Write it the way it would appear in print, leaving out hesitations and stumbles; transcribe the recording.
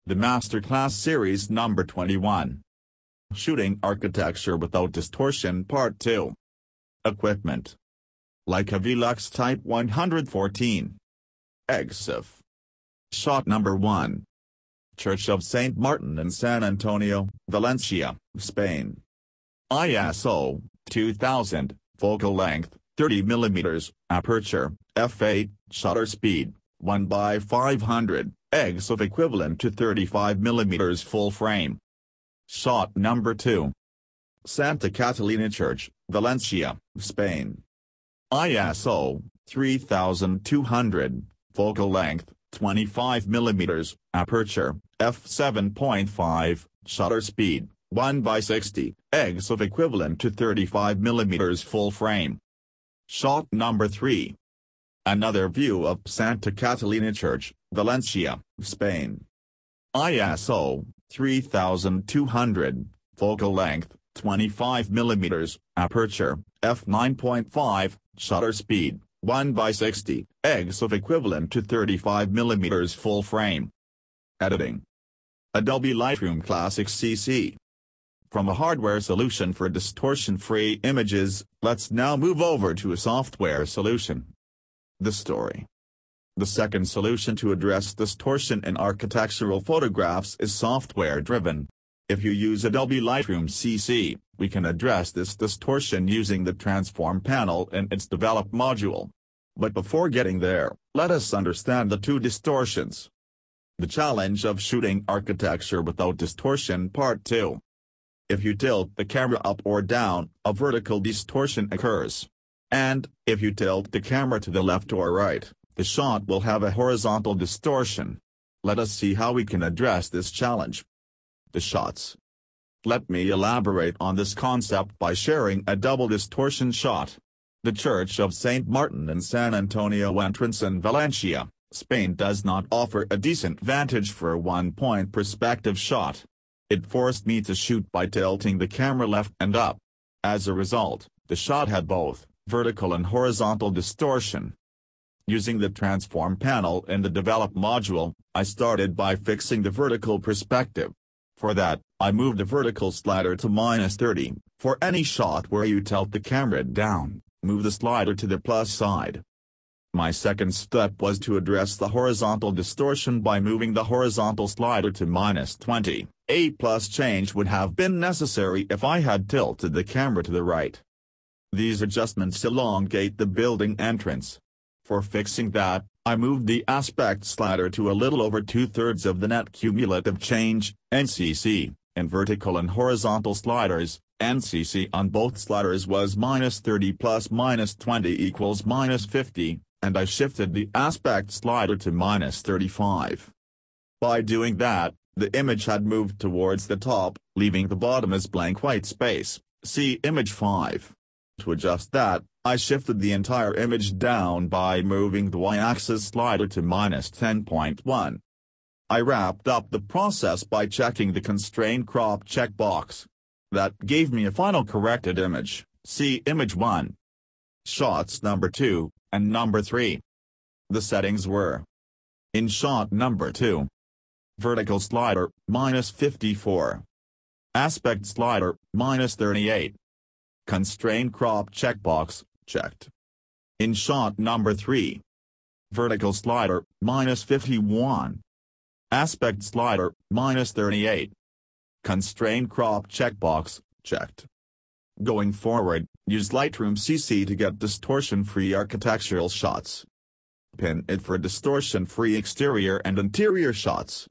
The Masterclass Series Number 21. Shooting Architecture Without Distortion Part 2. Equipment. Leica Velux Type 114. EXIF. Shot number 1. Church of St. Martin in San Antonio, Valencia, Spain. ISO, 2000, focal length, 30 mm, aperture, f8, shutter speed, 1/500, EXIF equivalent to 35 mm full frame. Shot number 2. Santa Catalina Church, Valencia, Spain. ISO, 3200, focal length, 25 mm, aperture, f7.5, shutter speed, 1/60, EXIF equivalent to 35 mm full frame. Shot number 3. Another view of Santa Catalina Church, Valencia, Spain. ISO, 3200, focal length, 25 mm, aperture, f9.5, shutter speed, 1/60, EXIF equivalent to 35 mm full frame. Editing. Adobe Lightroom Classic CC. From a hardware solution for distortion-free images, let's now move over to a software solution. The story. The second solution to address distortion in architectural photographs is software-driven. If you use Adobe Lightroom CC, we can address this distortion using the Transform panel in its Develop module. But before getting there, let us understand the two distortions. The challenge of shooting architecture without distortion Part 2. If you tilt the camera up or down, a vertical distortion occurs. And, if you tilt the camera to the left or right, the shot will have a horizontal distortion. Let us see how we can address this challenge. The shots. Let me elaborate on this concept by sharing a double distortion shot. The Church of St. Martin in San Antonio entrance in Valencia, Spain does not offer a decent vantage for a one-point perspective shot. It forced me to shoot by tilting the camera left and up. As a result, the shot had both vertical and horizontal distortion. Using the Transform panel in the Develop module, I started by fixing the vertical perspective. For that, I moved the vertical slider to -30. For any shot where you tilt the camera down, move the slider to the plus side. My second step was to address the horizontal distortion by moving the horizontal slider to -20. A plus change would have been necessary if I had tilted the camera to the right. These adjustments elongate the building entrance. For fixing that, I moved the aspect slider to a little over 2/3 of the net cumulative change, NCC, in vertical and horizontal sliders. NCC on both sliders was -30 plus -20 equals -50, and I shifted the aspect slider to -35. By doing that, the image had moved towards the top, leaving the bottom as blank white space. See Image 5. To adjust that, I shifted the entire image down by moving the y-axis slider to -10.1. I wrapped up the process by checking the Constrain Crop checkbox. That gave me a final corrected image. See Image 1. Shots number 2 and number 3. The settings were: in shot number 2, vertical slider, -54. Aspect slider, -38. Constrain Crop checkbox, checked. In shot number 3, vertical slider, -51. Aspect slider, -38. Constrain Crop checkbox, checked. Going forward, use Lightroom CC to get distortion-free architectural shots. Pin it for distortion-free exterior and interior shots.